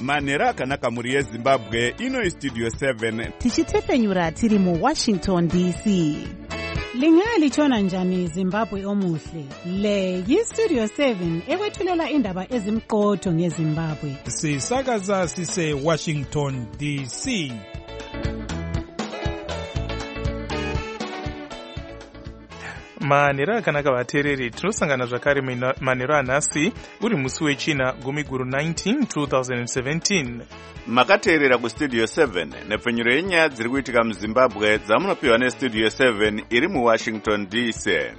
manhero akanaka mhuri yezimbabwe. Ino Studio 7 tichitefenyura tiri muWashington DC. Lingalitshona njani Zimbabwe omuhle? Le yiStudio 7 ekwethulela indaba ezimqotho ngeZimbabwe. Sisakaza sise Washington DC. Manhero akanaka vateereri, tinosangana zvakare manhero anhasi uri musi wechina gumi guru 19 2017. makateerera kuStudio 7 nepfenyuro yenyaya dziri kuitika muZimbabwe dzamunopiwa neStudio 7 iri muWashington DC.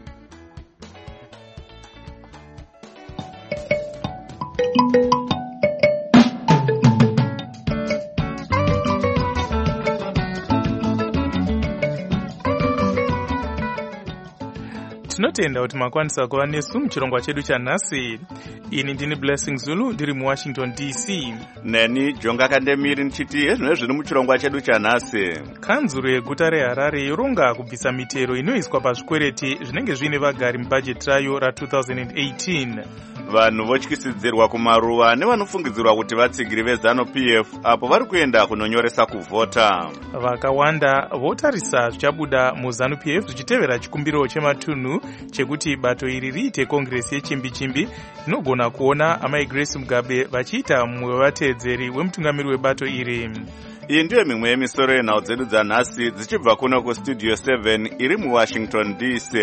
Tinotenda kuti makwanisa kuva nesu muchirongwa chedu chanhasi. Ini ndini Blessing Zulu ndiri muWashington DC. Neni Jonga Kandemiri ndichiti ezvino zviri muchirongwa chedu chanhasi. Kanzuro yeguta reHarare yoronga kubvisa mitero inoiswa pazvikwereti zvinenge zvine vagari mubhajeti rayo ra2018. Vanhu votyisidzirwa kumaruva nevanofungidzirwa kuti vatsigiri veZANU-PF apo vari kuenda kunonyoresa kuvhota. Vakawanda votarisa zvichabuda muZANU-PF zvichitevera chikumbiro chematunhu chekuti bato iri riite kongresi yechimbi-chimbi. Inogona kuona amai Grace Mugabe vachiita mumwe wevateedzeri wemutungamiri webato iri. Iyi ndiyo mimwe yemisoro yenhau dzedu dzanhasi dzichibva kuno kuStudio 7 iri muWashington DC.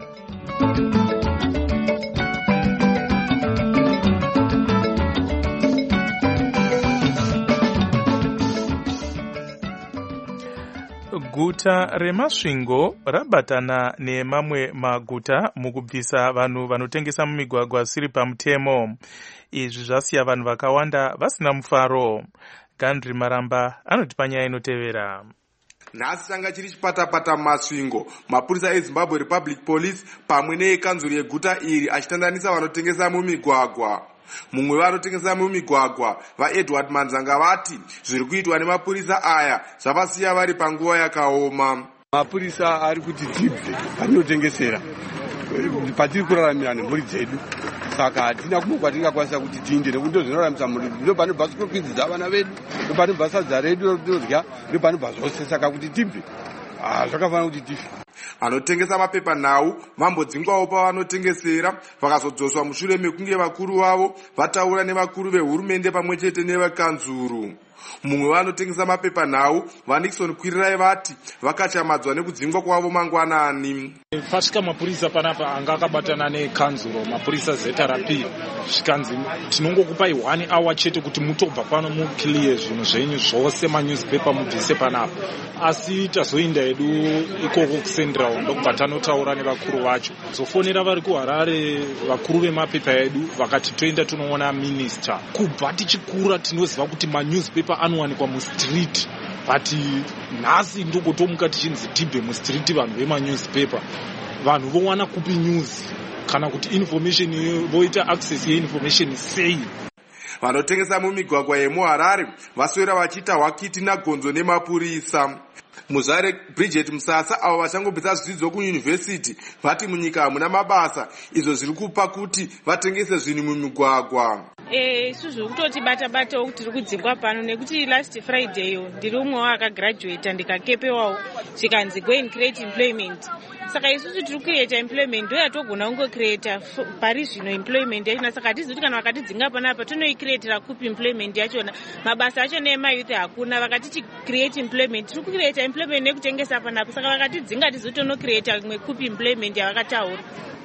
Guta reMasvingo rabatana nemamwe maguta mukubvisa vanhu vanotengesa mumigwagwa zvisiri pamutemo. Izvi zvasiya vanhu vakawanda vasina mufaro. Gandri Maramba anoti panyaya inotevera. Nhasi changa chiri chipatapata muMasvingo, mapurisa eZimbabwe Republic Police pamwe neekanzuro yeguta iri achitandanisa vanotengesa mumigwagwa. Mumwe vanotengesa mumigwagwa vaEdward Manzanga vati zviri kuitwa nemapurisa aya zvavasiya vari panguva yakaoma. Mapurisa ari kuti tibve patinotengesera patiri kuraramira nemhuri dzedu, saka hatina kumwe kwatingakwanisa kuti tiinde nekuti ndozvinoraramisa mhuri. Ndo panobva school fees dzavana vedu, ndo panobva sadza redu rotorya, ndo panobva zvose, saka kuti tibve zvakafanira kuti tife. Vanotengesa mapepanhau vambodzingwawo pavanotengesera vakazodzoswa mushure mekunge vakuru vavo vataura nevakuru vehurumende pamwe chete nevekanzuru. Mumwe vanotengesa mapepanhau vaNixon Kwirirai vati vakachamadzwa nekudzingwa kwavo mangwanani. Pasvika mapurisa panapa anga akabatana nekanzuro, mapurisa ZRP, zvikanzi tinongokupai 1 hour chete kuti mutobva pano mukiliye zvinhu zvenyu zvose, manewspaper mubvise panapa. Asi tazoinda edu ikoko kuCentral ndokubva tanotaura nevakuru vacho. Zofonera vari kuHarare vakuru vemapepa edu vakati toenda tunoona minister. Kubva tichikura tinoziva kuti manewspaper anowanikwa mustreet, but nhasi ndogotomuka tichinzi tibve mustreet vanhu vemanewspaper. Vanhu vowana kupi news kana kuti information voita access yeinformation sei? Vanotengesa mumigwagwa yemuHarare vaswera vachiita hwakiti nagonzo nemapurisa. Muzvare Bridget Musasa avo vachangobvisa zvidzidzo kuyunivhesiti vati munyika hamuna mabasa, izvo zviri kupa kuti vatengese zvinhu mumigwagwa. Isusu kutoti bata-batawo kuti tiri kudzingwa pano nekuti last Friday ndiri umwewo akagraduata ndikakepewawo zvikanzi go and create employment. Saka isusu tiri kucreata employment ndoya togona kungocreata pari zvino employment yachona. Saka hatizivi kuti kana vakatidzinga panapa tonoicreatira kupi employment yachona. Mabasa acho neemayouth hakuna, vakatiti create employment tiri kucreata employment nekutengesa panapa. Saka vakatidzinga hatizivi kuti tonocreata imwe kupi employment yavakataura.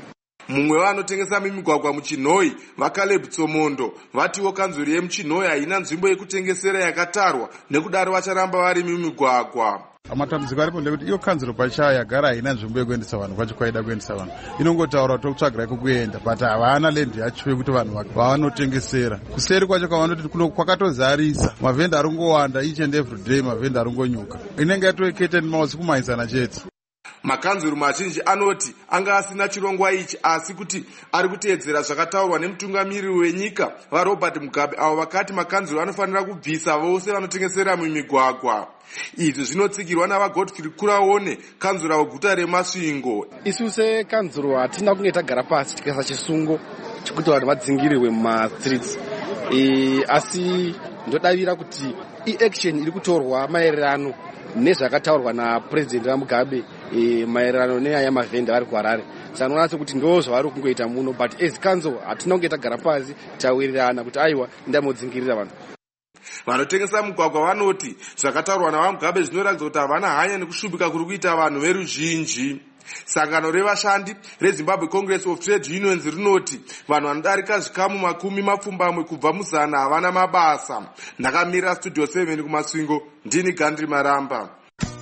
Mumwe vanotengesa mumigwagwa muChinhoi vaCaleb Tsomondo vatiwo kanzuro yemuChinhoi haina nzvimbo yekutengesera yakatarwa, nekudaro vacharamba vari mumigwagwa. Matambudziko aripo ndekuti iyo kanzuro pachayo yagara haina nzvimbo yekuendesa vanhu kwachikwaida kuendesa vanhu. Inongotaura tokutsvagira kwekuenda, but havana land yacho yekuti vanhu vavanotengesera. Kuseri kwacho kwavanoti kwakatozarisa, mavhenda arongowanda each and every day, mavhenda arongonyuka. Inenge yatoekete nemausi kumaisana chete. Makanzuru mazhinji anoti anga asina chirongwa ichi, asi kuti ari kuteedzera zvakataurwa nemutungamiriri wenyika vaRobert Mugabe avo vakati makanzuru anofanira kubvisa vose vanotengesera mumigwagwa. Izvi zvinotsigirwa navaGodfrey Kuraone, kanzura weguta reMasvingo. Isu sekanzuro hatina kunge tagara pasi tikaisa chisungo chekuti vanhu vadzingirirwe mumastreets, asi ndodavira kuti iaction iri kutorwa maererano nezvakataurwa napurezidendi vamugabe maererano nenyaya yamavhenda vari kuharare. Saka noona sekuti ndo zvavari kungoita muno, but as council hatina kunge tagara pasi tawirirana kuti aiwa indamodzingirira vanhu. Vanotengesa mugwagwa vanoti zvakataurwa navamugabe zvinoratidza kuti havana hanya nekushupika kuri kuita vanhu veruzhinji. Sangano revashandi reZimbabwe Congress of Trade Unions rinoti vanhu vanodarika zvikamu 20 kubva muzana havana mabasa. Ndakamirira Studio 7 kumasvingo, ndini Gandri Maramba.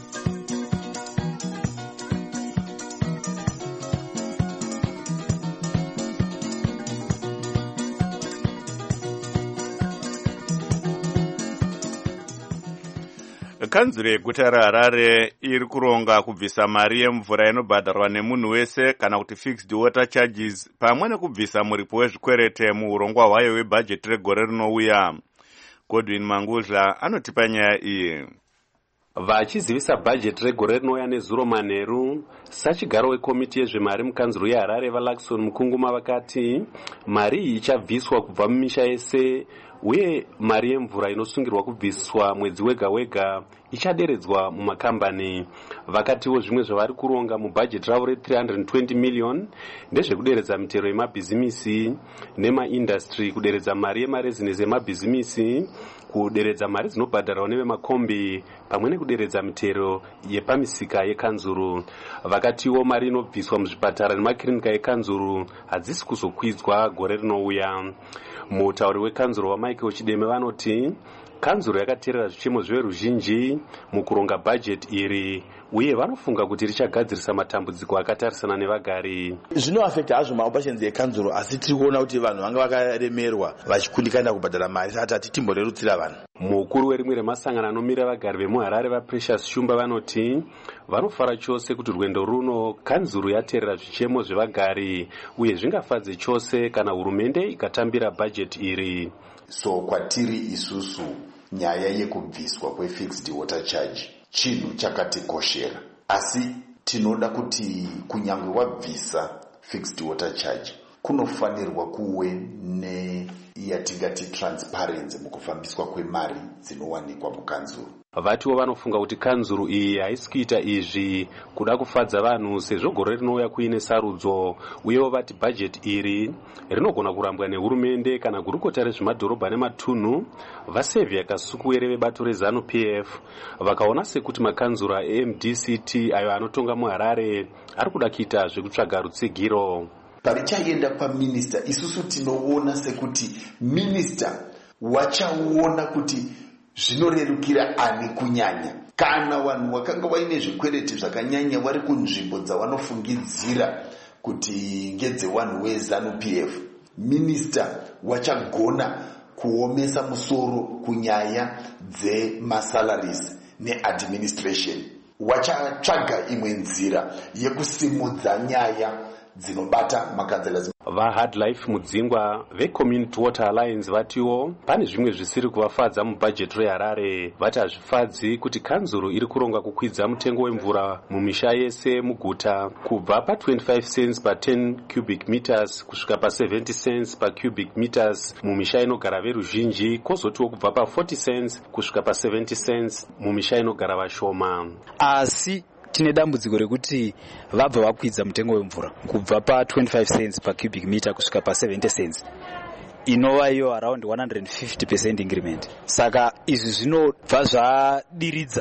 Kanzuro yeguta raHarare iri kuronga kubvisa mari yemvura inobhadharwa nemunhu wese kana kuti fixed water charges pamwe nekubvisa muripo wezvikwerete muurongwa hwayo webhajeti regore rinouya. Godwin Mangudla anotipa nyaya iyi. Vachizivisa bhajeti regore rinouya nezuro manheru, sachigaro wekomiti yezvemari mukanzuro yeHarare vaLaxon Mukunguma vakati mari iyi ichabviswa kubva mumisha yese uye mari yemvura inosungirwa kubviswa mwedzi wega wega ichaderedzwa mumakambani. Vakatiwo zvimwe zvavari kuronga mubhajeti ravo re320 million ndezvekuderedza mitero yemabhizimisi nemaindastry, kuderedza mari yemarezinesi emabhizimisi, kuderedza mari dzinobhadharwa nevemakombi pamwe nekuderedza mitero yepamisika yekanzuru. Vakatiwo mari inobviswa muzvipatara nemakirinika ekanzuru hadzisi kuzokwidzwa gore rinouya. Mutauri wekanzuro waMichael Chideme vanoti kanzuro yakateerera zvichemo zveruzhinji mukuronga bhajeti iri uye vanofunga kuti richagadzirisa matambudziko akatarisana nevagari. Zvinoafekta hazvo maoperations ekanzuro, asi tiri kuona kuti vanhu vanga vakaremerwa vachikundikana kubhadhara mari, saka tati timborerutsira vanhu. Mukuru werimwe remasangano anomira vagari vemuHarare vaPrecious Shumba vanoti vanofara chose kuti rwendo runo kanzuro yateerera zvichemo zvevagari uye zvingafadze chose kana hurumende ikatambira bhajeti iri. So kwatiri isusu nyaya yekubviswa kwefixed water charge chinhu chakatikoshera, asi tinoda kuti kunyange wabvisa fixed water charge kunofanirwa kuwe neyatingati transparency mukufambiswa kwemari dzinowanikwa mukanzuro. Vatiwo vanofunga kuti kanzuro iyi haisi kuita izvi kuda kufadza vanhu sezvo gore rinouya kuine sarudzo, uyewo vati bhajeti iri rinogona kurambwa nehurumende kana gurukota rezvemadhorobha nematunhu. Vasevhia Kasukuwere vebato reZanu PF vakaona sekuti makanzuro eMDCT ayo anotonga muHarare ari kuda kuita zvekutsvaga rutsigiro. Parichaenda paminista, isusu tinoona sekuti minista wachaona kuti zvinorerukira ani kunyanya. Kana vanhu vakanga vaine zvikwereti zvakanyanya vari kunzvimbo dzavanofungidzira kuti ngedzevanhu weZanu PF, minista wachagona kuomesa musoro kunyaya dzemasalaries neadministration. Wachatsvaga imwe nzira yekusimudza nyaya dzinobata makanzela. VaHardlife Mudzingwa veCommunity Water Alliance vatiwo pane zvimwe zvisiri kuvafadza mubhajeti reHarare. Vati hazvifadzi kuti kanzuro iri kuronga kukwidza mutengo wemvura mumisha yese muguta kubva pa25 cents per 10 cubic meters kusvika pa70 cents per cubic meters mumisha inogara veruzhinji, kwozotiwo kubva pa40 cents kusvika pa70 cents mumisha inogara vashoma. Asi tine dambudziko rekuti vabva vakwidza mutengo wemvura kubva pa25 cents per cubic meter kusvika pa70 cents, inova iyo around 150% increment. Saka izvi zvinobva zvadiridza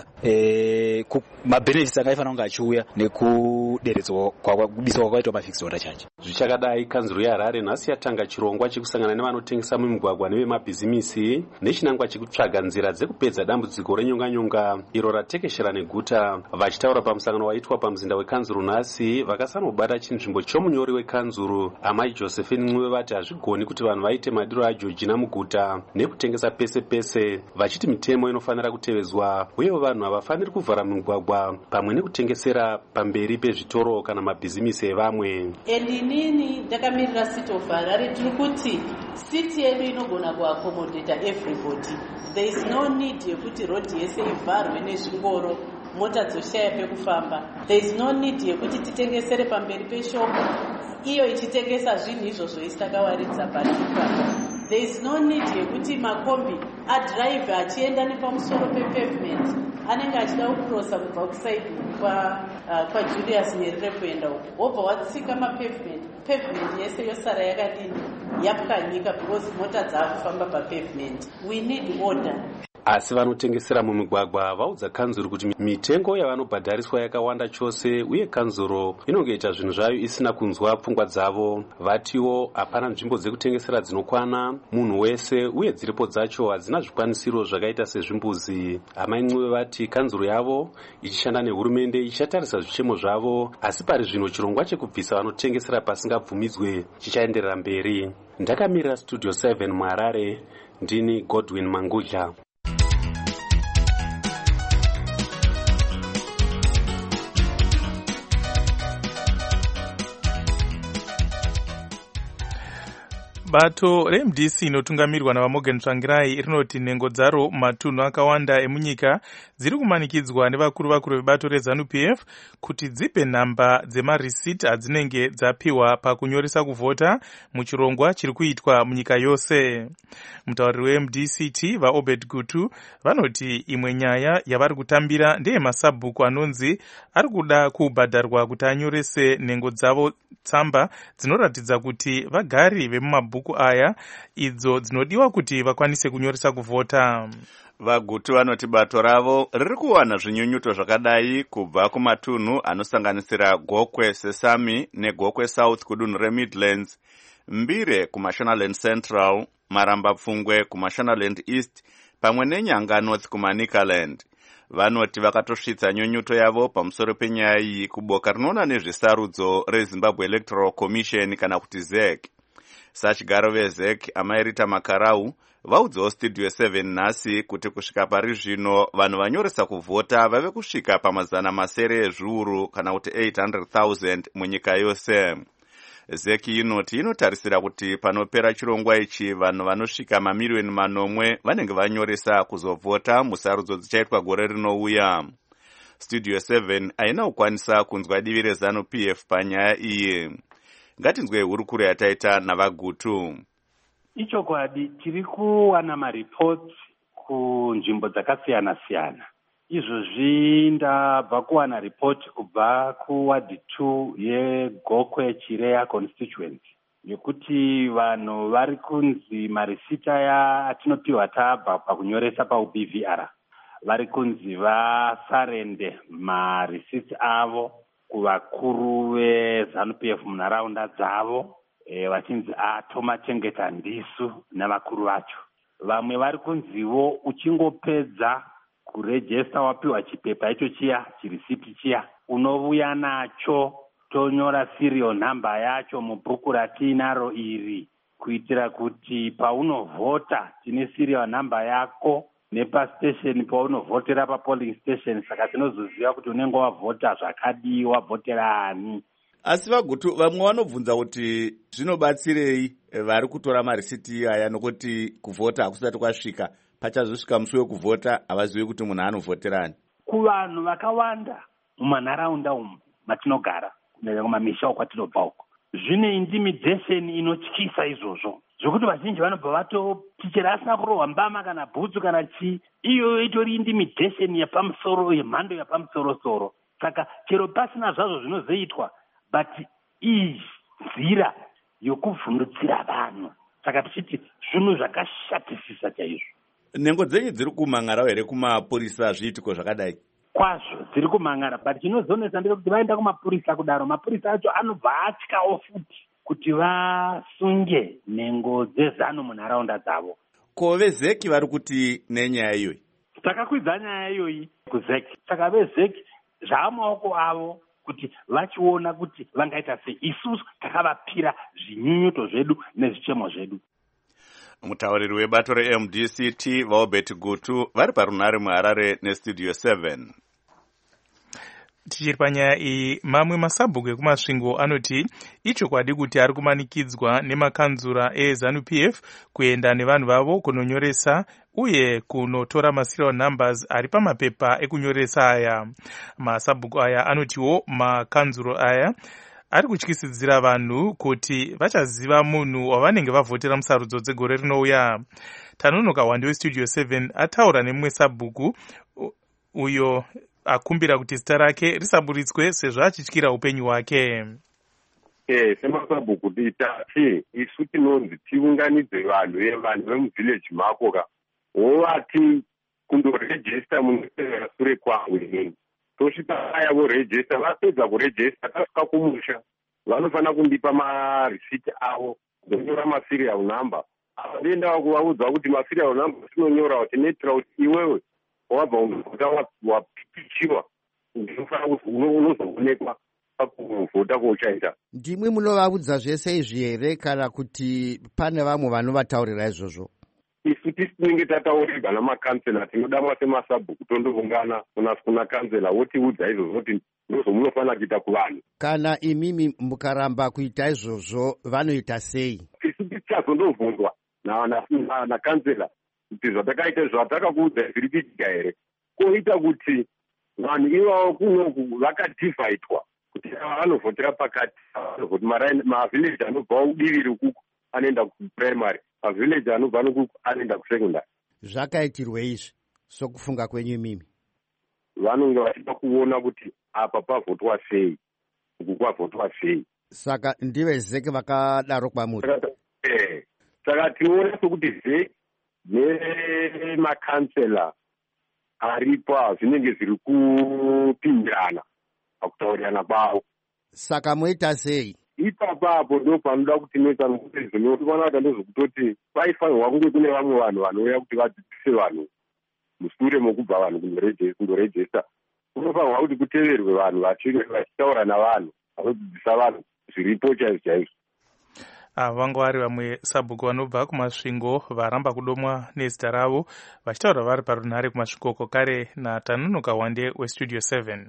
mabenefits angaifanira kunge achiuya nekuderedzwa kubiswa kwakaitwa mafixed water charge. Zvichakadai kanzuro yeHarare nhasi yatanga chirongwa chekusangana nevanotengesa mumigwagwa nevemabhizimisi nechinangwa chekutsvaga nzira dzekupedza dambudziko renyonganyonga iro ratekeshera neguta. Vachitaura pamusangano waitwa pamuzinda wekanzuro nhasi, vakasanobata chinzvimbo chomunyori wekanzuro Amai Josephine Ncube vati hazvigoni kuti vanhu vaite madiro aJoji muguta nekutengesa pese pese, vachiti mitemo inofanira kutevezwa uye vanhu havafaniri kuvhara migwagwa pamwe nekutengesera pamberi pezvitoro kana mabhizimisi evamwe. Inini ndakamirira City of Harare, tiri kuti city yedu inogona kuaccommodate everybody. There is no need yekuti road yese ivharwe nezvingoro mota dzoshaya pekufamba. There is no need yekuti titengesere pamberi peshopu iyo ichitengesa zvinhu izvozvo isitakawaridza paripa. there is no need yekuti makombi adrive achienda nepamusoro pepavement anenge achida kucrossa kubva kusaidi kwajulius nyerere kuenda uko wobva watsika pavement yese yosara yakadini yapwanyika because mota dzaakufamba papavement. We need order. Asi vanotengesera mumigwagwa vaudza kanzuro kuti mitengo yavanobhadhariswa yakawanda chose uye kanzuro inongoita zvinhu zvayo isina kunzwa pfungwa dzavo. Vatiwo hapana nzvimbo dzekutengesera dzinokwana munhu wese uye dziripo dzacho hadzina zvikwanisiro zvakaita sezvimbuzi. Hamaimwe vati kanzuro yavo ichishanda nehurumende ichatarisa zvichemo zvavo, asi pari zvino chirongwa chekubvisa vanotengesera pasingabvumidzwe chichaenderera mberi. Ndakamirira Studio 7 muHarare, ndini Godwin Mangudla. Bato reMDC inotungamirwa naVamorgan Tsvangirai rinoti nhengo dzaro matunhu akawanda emunyika dziri kumanikidzwa nevakuru vebato reZANU-PF kuti dzipe nhamba dzemarisiti adzinenge dzapiwa pakunyoresa kuvhota muchirongwa chiri kuitwa munyika yose. Mutauriri weMDCT vaObed Gutu vanoti imwe nyaya yavari kutambira ndeyemasabhuku anonzi ari kuda kubhadharwa kuti anyorese nhengo dzavo tsamba dzinoratidza kuti vagari vemumabhuku aya idzo dzinodiwa kuti vakwanise kunyoresa kuvhota. Vagutu vanoti bato ravo riri kuwana zvinyunyuto zvakadai kubva kumatunhu anosanganisira Gokwe Sesame neGokwe South kudunhu reMidlands, Mbire kuMashonaland Central, Maramba Pfungwe kuMashonaland East pamwe neNyanga North kuManicaland. Vanoti vakatosvitsa nyunyuto yavo pamusoro penyaya iyi kuboka rinoona nezvesarudzo reZimbabwe Electoral Commission kana kuti ZEC. Sachigaro veZEC Amairita Makarau vaudzawo Studio 7 nhasi kuti kusvika pari zvino vanhu vanyoresa kuvhota vave kusvika pamazana masere ezviuru kana kuti 800,000 munyika yose. ZEC inoti inotarisira kuti panopera chirongwa ichi vanhu vanosvika mamiliyoni manomwe vanenge vanyoresa kuzovhota musarudzo dzichaitwa gore rinouya. Studio 7 haina kukwanisa kunzwa divi reZANU-PF panyaya iyi. Ngatinzwe hurukuro yataita navagutu. Ichokwadi tiri kuwana maripoti kunzvimbo dzakasiyana-siyana. Izvozvi ndabva kuwana ripoti kubva kuwadi 2 yeGokwe Chireya constituency yekuti vanhu vari kunzi marisiti aya atinopiwa tabva pakunyoresa paUBVR vari kunzi vasarende marisiti avo kuvakuru veZANU-PF munharaunda dzavo, vachinzi atomachengeta ndisu navakuru vacho. Vamwe vari kunzivo uchingopedza kurejesta wapiwa chipepa icho chiya chirisiti chiya unovuya nacho tonyora serial number yacho mubhuku ratinaro iri kuitira kuti paunovhota tine serial number yako nepastation paunovhotera papolling station, saka tinozoziva kuti unenge wavhota zvakadii, wavhotera ani. Asi vagutu vamwe vanobvunza kuti zvinobatsirei vari kutora marisiti aya nokuti kuvhota hakusati kwasvika, pachazosvika musi wekuvhota havazivi kuti munhu anovhoterani. Kuvanhu vakawanda mumanharaunda umu matinogara kumamisha kwatinobva uko zvine intimidation inotyisa izvozvo zvokuti vazhinji vanobva vatoti chero asina kurohwa mbama kana bhutsu kana chii, iyo itori intimidation yepamusoro, yemhando yepamusoro-soro. Saka chero pasina zvazvo zvinozoitwa, but iyi nzira yokuvhundutsira vanhu. Saka tichiti zvinhu zvakashatisisa chaizvo. Nhengo dzenyu dziri kumang'arawo here kumapurisa zviitiko zvakadai? Kwazvo dziri kumang'ara, but chinozonesa ndechekuti vaenda kumapurisa kudaro, mapurisa acho anobva atyawo futi kuti vasunge nhengo dzeZANU munharaunda dzavo. Ko veZEC vari kuti nenyaya iyoyi? Takakwidza nyaya iyoyi kuZEC, saka veZEC zvaamaoko avo kuti vachiona kuti vangaita sei. Isusu takavapira zvinyunyuto zvedu nezvichemo zvedu. Mutauriri webato reMDCT vaObed Gutu vari parunhare muHarare neStudio 7. Tichiri panyaya iyi, mamwe masabhuku ekumasvingo anoti ichokwadi kuti ari kumanikidzwa nemakanzura eZANU-PF kuenda nevanhu vavo kunonyoresa uye kunotora maserial numbers ari pamapepa ekunyoresa aya. Masabhuku aya anotiwo makanzuro aya ari kutyisidzira vanhu kuti vachaziva munhu wavanenge vavhotera musarudzo dzegore rinouya. Tanunuka Wande westudio 7 ataura nemumwe sabhuku uyo akumbira kuti zita rake risaburitswe sezvo achityira upenyu hwake. Semasabhuku titati isu tinonzi tiunganidze vanhu vemuvhileji mako ka wovati kundorejista munosevera sure kwangu inini tosvika aya vorejista vapedza kurejista tasvika kumusha vanofanira kundipa marisiti avo ndonyora maserial number avaenda kuvaudza kuti maserial number tinonyora kuti netira kuti iwewe wabva umvota wapichiwa unozoonekwa pakuvhota kwauchaita. Ndimwe munovaudza zvese izvi here kana kuti pane vamwe vanovataurira izvozvo? Isu tinenge tataurirwa namakansela tinoda masemasabhuku tondoungana kuna kansela wotiudza izvozvo kuti ndozvo munofanira kuita kuvanhu. Kana imimi mukaramba kuita izvozvo vanoita sei? Isu tichazondobvunzwa nakansela kuti zvatakaita zvatakakuudza zviri kuitika here, koita kuti vanhu ivavo kunoku vakadivhaitwa kuti vanovhotera pakati mavhileji anobva udivi rekuku anoenda kupuraimary, mavhileji anobva nokuku anoenda kusekondari. Zvakaitirwe izvi sokufunga kwenyu imimi? Vanonge vachida kuona kuti apa pavhotwa sei, uku kwavhotwa sei. Saka ndive zeke vakadaro kwamuri? Saka tinoona sokuti zeke nemakansela aripo zvinenge zviri kupindirana pakutaurirana kwavo. Saka moita sei? Ipapapo ndo panoda kuti noita nokuti ndinoona kuti ndozvokutoti paifanirwa kunge kune vamwe vanhu vanouya kuti vadzidzise vanhu mushure mokubva vanhu kundorejista. Kunofanirwa kuti kuteverwe vanhu vachitaura navanhu vanodzidzisa vanhu zviripo chaizvo chaizvo. Vanga vari vamwe sabhuku vanobva kumasvingo varamba kudomwa nezita ravo vachitaura vari parunhare kumasvikoko kare naTanunuka Wande westudio 7.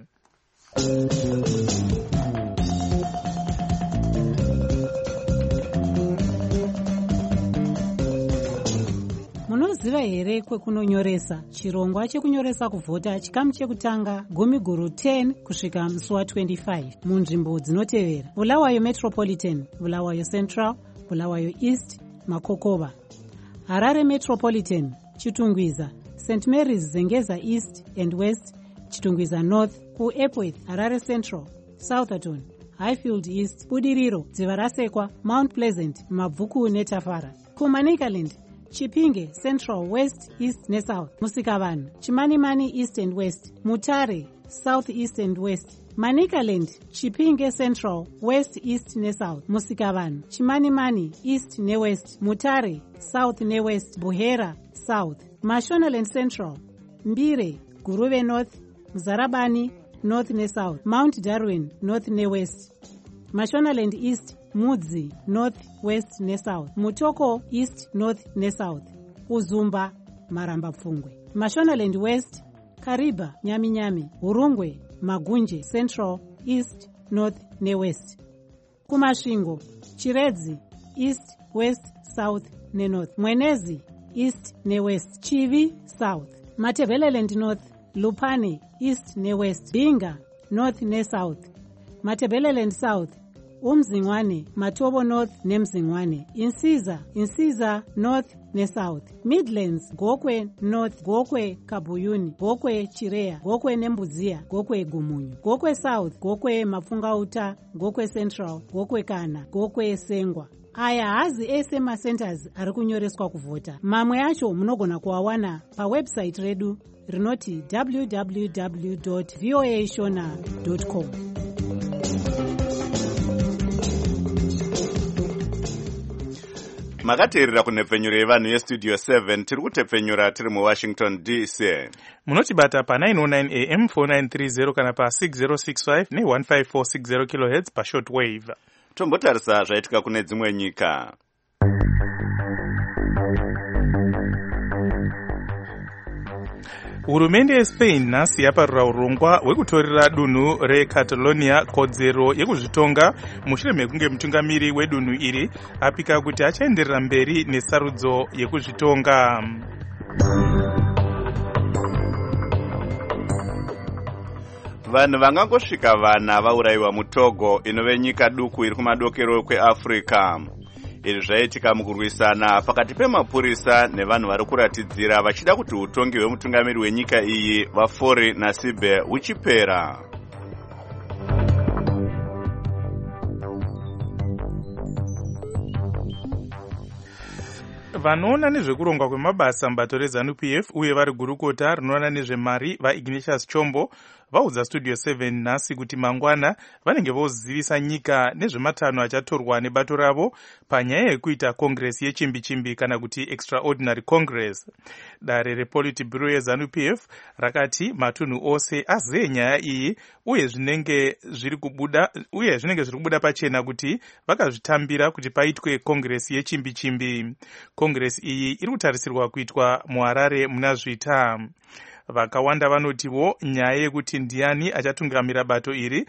Munoziva here kwekunonyoresa chirongwa chekunyoresa kuvhota chikamu chekutanga gumiguru 10 kusvika musi wa25 munzvimbo dzinotevera: Bulawayo Metropolitan, Bulawayo Central, Bulawayo East, Makokova; Harare Metropolitan, Chitungwiza, St Mary's Zengeza East and West, Chitungwiza North; kuEpworth, Harare Central, Southampton, Highfield East, Budiriro, Dzivarasekwa, Mount Pleasant, Mabvuku neTafara; kuManicaland, Chipinge Central, West, East neSouth, Musikavanhu, Chimanimani East and West, Mutare South, East and West; Manicaland, Chipinge Central, West, East neSouth, Musikavanhu, Chimanimani East neWest, Mutare South neWest, Buhera South; Mashonaland Central, Mbire, Guruve North, Mzarabani North neSouth, Mount Darwin North neWest; Mashonaland East, Mudzi North, West neSouth, Mutoko East, North neSouth, Uzumba, Maramba Pfungwe; Mashonaland West, Kariba, Nyami, Urungwe, Magunje Central, East, North neWest; kumasvingo, Chiredzi East, West, South neNorth, Mwenezi East neWest, Chivi South, Matebeleland North, Lupane East neWest, Binga North neSouth, Matebeleland South, Umzingwane, Matobo North neMzingwane, Insiza North neSouth, Midlands, Gokwe North, Gokwe Kabuyuni, Gokwe Chirea, Gokwe Nembuzia, Gokwe Gumunyu, Gokwe South, Gokwe Mafungauta, Gokwe Central, Gokwe Kana, Gokwe Sengwa. Aya hazi ese macenters ari kunyoreswa kuvhota. Mamwe acho munogona kuawana pawebsite redu rinoti www.voashona.com. Makateerera kunhepfenyuro yevanhu yestudio 7 tiri kutepfenyura tiri muWashington DC. Munotibata pa 909 AM 4930 kana pa 6065 ne15460 kHz pa shortwave. Tombotarisa zvaitika kune dzimwe nyika. Hurumende yeSpain nhasi yaparura urongwa hwekutorera dunhu reCatalonia kodzero yekuzvitonga mushure mekunge mutungamiri wedunhu iri apika kuti achaenderera mberi nesarudzo yekuzvitonga. vanhu vangangosvika vana vaurayiwa muTogo inove nyika duku iri kumadokero kweAfrica. Izvi zvaitika mukurwisana pakati pemapurisa nevanhu vari kuratidzira vachida kuti utongi hwemutungamiri wenyika iyi vaFori Nasibe uchipera. vanoona nezvekurongwa kwemabasa mubato reZANU-PF uye vari gurukota rinoona nezvemari vaIgnatius Chombo vaudza Studio 7 nhasi kuti mangwana vanenge vozivisa nyika nezvematanho achatorwa nebato ravo panyaya yekuita kongresi yechimbi-chimbi kana kuti extraordinary congress. Dare rePolitburo yeZANU-PF rakati matunhu ose aziye nyaya iyi uye zvinenge zviri kubuda pachena kuti vakazvitambira kuti paitwe kongresi yechimbi-chimbi. Kongresi iyi iri kutarisirwa kuitwa muHarare muna Zvita. Vakawanda vanotiwo nyaya yekuti ndiani achatungamira bato iri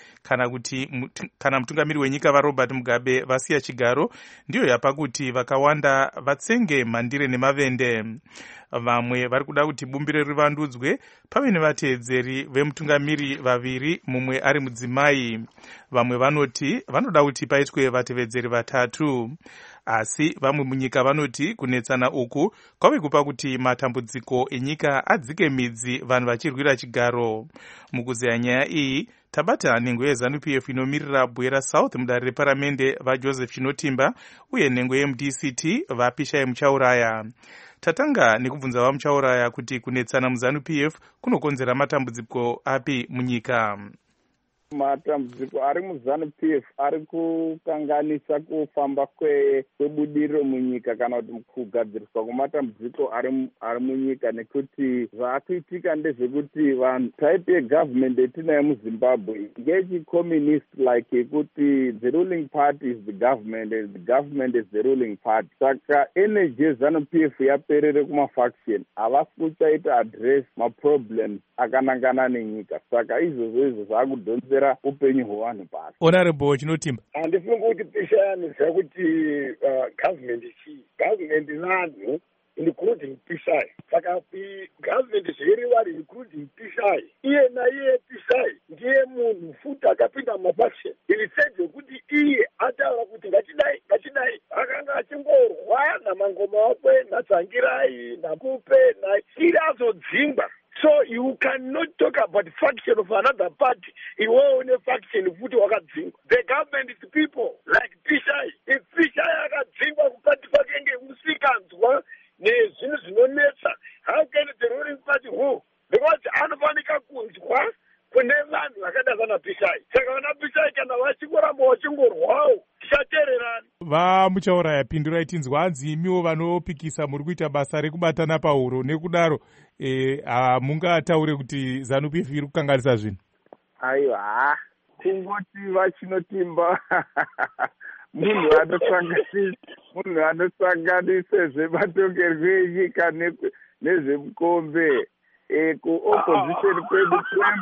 kana mutungamiri wenyika vaRobert Mugabe vasiya chigaro ndiyo yapa kuti vakawanda vatsenge mhandire nemavende. Vamwe vari kuda kuti bumbiro rivandudzwe pave nevateedzeri vemutungamiri vaviri, mumwe ari mudzimai. Vamwe vanoti vanoda kuti paitwe vatevedzeri vatatu. Asi vamwe munyika vanoti kunetsana uku kwave kupa kuti matambudziko enyika adzike midzi vanhu vachirwira chigaro. Mukuzeya nyaya iyi tabata nhengo yeZANU-PF inomirira Bwera South mudare reparamende vaJoseph Chinotimba uye nhengo yemuDCT vaPishai Muchauraya. Tatanga nekubvunza vaMuchauraya kuti kunetsana muZANU-PF kunokonzera matambudziko api munyika. Matambudziko ari muZANU-PF ari kukanganisa kufamba kwebudiriro munyika kana kuti kugadziriswa kwematambudziko ari munyika, nekuti zvaakuitika ndezvekuti vanhu type yegovernment yetinayo muZimbabwe ngechicommunist like yekuti the ruling party is the government and the government is the ruling party. Saka energy yeZANU-PF yaperere kumafaction, havasi kuchaita address maproblems akanangana nenyika. Saka izvozvo zvakudhonzera upenyu hwevanhu pasi. Honorable Chinotimba, handifungi kuti Pishai kuti government government vanhu including Pishai. Saka government zverivari including Pishai. Iye naiye Pishai ndiye munhu futi akapinda mumafaction. Instead yekuti iye ataura kuti ngachidai akanga achingorwa namangoma akwe naTsangirai naKupe iri azodzingwa. So you cannot talk about faction of another party. You own a faction futi wakadzingwa. The government is people like Pishai. If Pishai akadzingwa kupati pakenge usikanzwa nezvinhu zvinonetsa, how can the ruling party who? Because anofanika kunzwa kune vanhu vakada sana Pishai. Saka vana Pishai kana vachingoramba vachingorwawo tichateererana. VaMuchauraya pindurai tinzwa hanzi imiwo vanopikisa muri kuita basa rekubatana pahuro, nekudaro mungataure kuti ZANU-PF iri kukanganisa zvinhu. Aiwa, kungoti vaChinotimba munhu anosanganise zvematongero enyika nezvemukombe kuopposition kwedu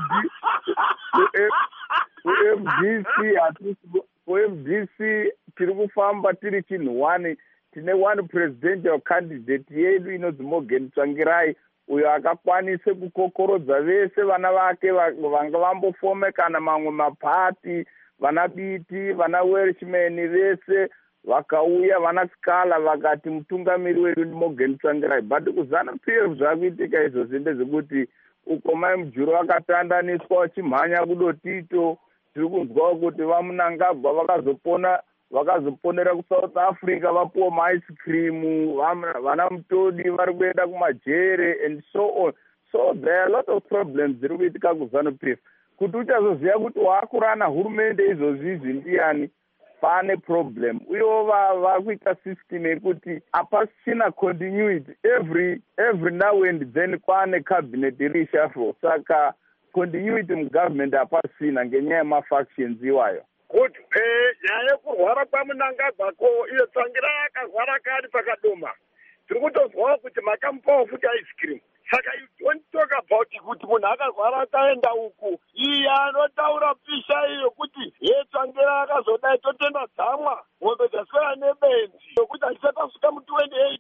kuMDC tiri kufamba tiri chinhu one. Tine one presidential candidate yedu inonzi Morgan Tsvangirai, uyo akakwanise kukokorodza vese vana vake vanga vambofome kana mamwe mapati, vana Biti, vana Welshman vese vakauya, vana Skala vakati mutungamiri wedu ndi Morgan Tsvangirai. But kuZANU-PF zvakuitika izvozvi ndezvekuti ukomai mujuru vakatandaniswa vachimhanya kudotito. Tiri kunzwa kuti vaMunangagwa vakazoponera kuSouth Africa vapuwa maice cream, vana Mutodi vari kuenda kumajere and so on. So there are a lot of problems dziri kuitika kuZANU-PF. Kuti uchazoziva kuti waakurana hurumende izvozvizvi ndiani, pane problem. Uyewo vakuita system yekuti hapasina continuity. Every now and then kwaane cabinet reshuffle. Saka continuity mugovernment hapasina ngenyaya yemafactions iwayo. Kuti nyaya yekurwara kwaMunangagwa iyo Tsvangirai akarwara kari pakadoma. Tiri kutozwawo kuti makamupawo futi ice cream. Saka you don't talk about kuti munhu akarwara akaenda uku. Iye anotaura Pishai iyo kuti Tsvangirai akazodai totenda dzamwa ng'ombe dzaswera nebenzi yokuti achisatasvika mu2018.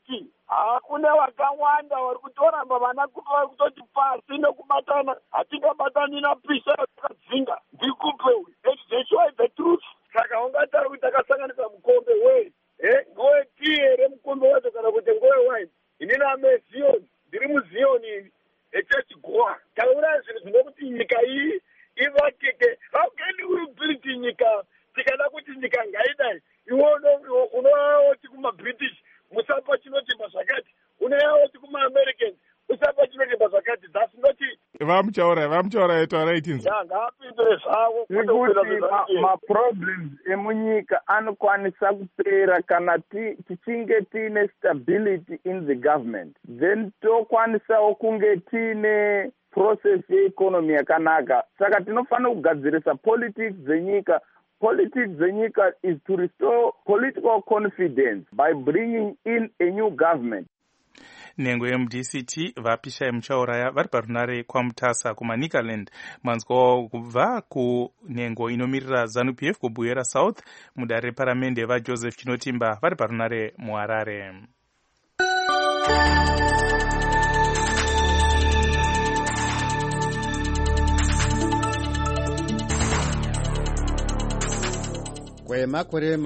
hakuna vakawanda vari kutoramba vana kupa vari kutoti pasi nekubatana hatingabatani napisa yakadzinga ndikupe that's the truth. Saka ungatara kuti takasanganisa mukombe wei ngowe tii here mukombe wacho kana kuti ngowe wine. Inini ameziyoni ndiri muziyoni ini echechi goa taura zvinhu zvinokuti nyika iyi ivakike. How can we build nyika tikada kuti nyika ngaidai unoyaoti kumabritish musapa chinotimba zvakati unoyaoti kumaamerican usapa chinotimba zvakati. That's not it. vamuchaura etwaraitinzi ngaapindure zvavo kuti maproblems emunyika anokwanisa kupera kana tichinge tiine stability in the government, then tokwanisawo kunge tiine process yeeconomy yakanaka. Saka tinofanira kugadzirisa politics dzenyika. Politics dzenyika is to restore political confidence by bringing in a new government. nhengo yemudct vapisha muchauraya vari parunare kwamutasa kumanikaland. manzwa kubva kunhengo inomirira ZANU-PF kubuyera south mudare reparamende vaJoseph Chinotimba vari parunare muharare. Kwemakore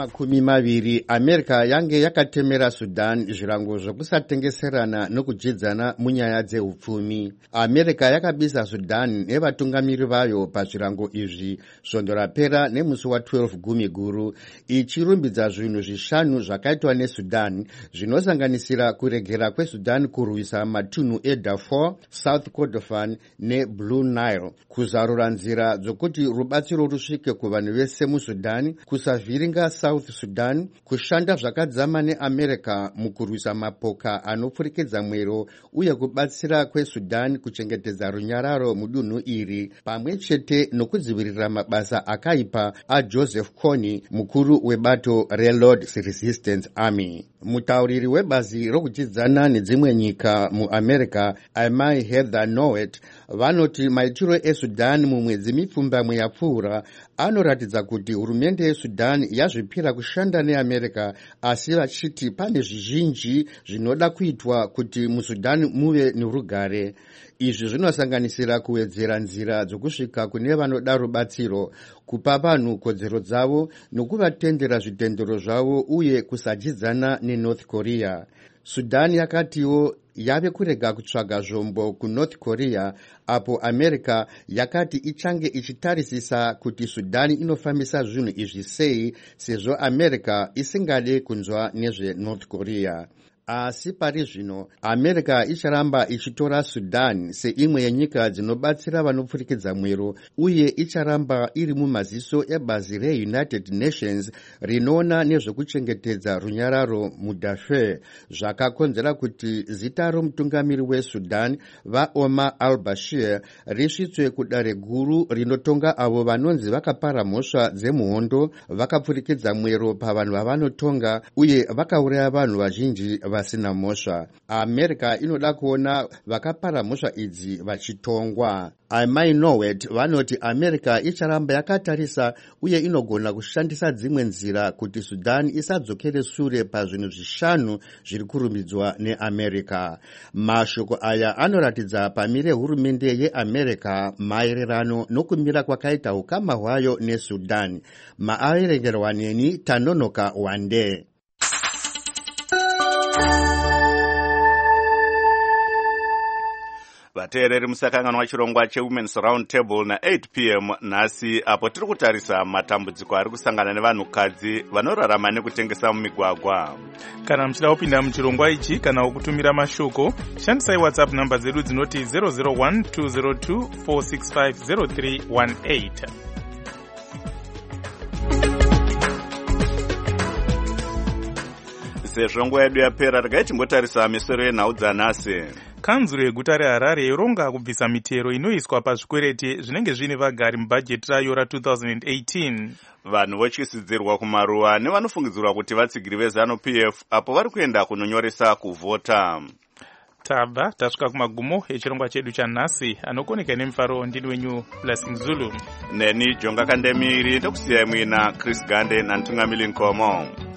20 America yange yakatemera Sudan zvirango zvokusatengeserana nokujidzana munyaya dzeupfumi. America yakabisa Sudan nevatungamiri vayo pazvirango izvi svondo rapera nemusi wa12 Gumiguru, ichirumbidza zvinhu zvishanu zvakaitwa neSudan zvinosanganisira kuregera kweSudan kurwisa matunhu eDarfur, South Kordofan neBlue Nile, kuzarura nzira dzokuti rubatsiro rusvike kuvanhu vese muSudan, kusavhiringa South Sudan, kushanda zvakadzama neAmerica mukurwisa mapoka anopfurikidza mwero uye kubatsira kweSudan kuchengetedza runyararo mudunhu iri, pamwe chete nokudzivirira mabasa akaipa aJoseph Kony, mukuru webato reLord's Resistance Army. Mutauriri webazi rokujidzana nedzimwe nyika muAmerica, Amai Heather Nauert, vanoti maitiro eSudan mumwedzi mipfumbamwe yapfuura anoratidza kuti hurumende yeSudan yazvipira kushanda neAmerica, asi vachiti pane zvizhinji zvinoda kuitwa kuti muSudan muve nerugare. Izvi zvinosanganisira kuwedzera nzira dzokusvika kune vanoda rubatsiro, kupa vanhu kodzero dzavo nokuvatendera zvitendero zvavo uye kusajidzana neNorth Korea. Sudan yakatiwo yave kurega kutsvaga zvombo kuNorth Korea, apo America yakati ichange ichitarisisa kuti Sudan inofambisa zvinhu izvi sei, sezvo America isingade kunzwa nezveNorth Korea. Asi pari zvino America icharamba ichitora Sudan seimwe yenyika dzinobatsira vanopfurikidza mwero, uye icharamba iri mumaziso ebazi reUnited Nations rinoona nezvekuchengetedza runyararo muDarfur, zvakakonzera kuti zita romutungamiri weSudan vaOmar al-Bashir risvitswe kudare guru rinotonga avo vanonzi vakapara mhosva dzemuhondo, vakapfurikidza mwero pavanhu vavanotonga uye vakauraya vanhu vazhinji vasina mhosva. America inoda kuona vakapara mhosva idzi vachitongwa. Amai Nauert vanoti America icharamba yakatarisa uye inogona kushandisa dzimwe nzira kuti Sudan isadzokere sure pazvinhu zvishanu zviri kurumbidzwa neAmerica. Mashoko aya anoratidza pamire hurumende yeAmerica maererano nokumira kwakaita ukama hwayo neSudan. Maaverengerwa neni Tanonoka Wande. vateereri musakanganwa chirongwa chewomen's round table na8 p.m. nhasi, apo tiri kutarisa matambudziko ari kusangana nevanhukadzi vanorarama nekutengesa mumigwagwa. Kana muchida kupinda muchirongwa ichi kana kutumira mashoko, shandisai WhatsApp namba dzedu dzinoti 001-202-465-0318. Sezvo nguva yedu yapera, regai timbotarisa misoro yenhau dzanhasi. Kanzuro yeguta reHarare yoronga kubvisa mitero inoiswa pazvikwereti zvinenge zvine vagari mubhajeti rayo ra2018. Vanhu votyisidzirwa kumaruwa nevanofungidzirwa kuti vatsigiri veZANU-PF apo vari kuenda kunonyoresa kuvhota. Tabva tasvika kumagumo echirongwa chedu chanhasi. Anokoneka nemufaro ndini wenyu Blessing Zulu. Neni Jonga Kandemiri, ndokusiyai muina Chris Gande nantungamili Nkomo.